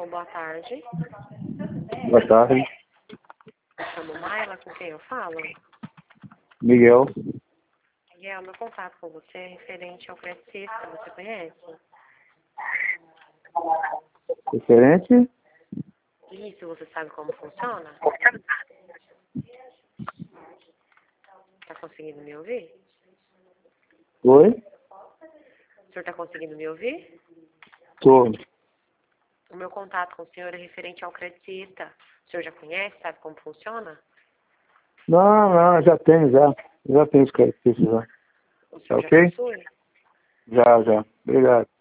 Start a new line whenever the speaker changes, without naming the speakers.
boa tarde.
Boa tarde.
Me chamo Maila, com quem eu falo?
Miguel.
Miguel, meu contato com você é referente ao Credicista, você conhece?
Referente?
Isso, você sabe como funciona? Tá conseguindo me ouvir?
Oi?
O senhor tá conseguindo me ouvir?
Tô.
O meu contato com o senhor é referente ao Credicista. O senhor já conhece, sabe como funciona?
Não, já tenho, já. Já tenho os créditos, já.
O
Tá
senhor já
ok?
possui?
Já. Obrigado.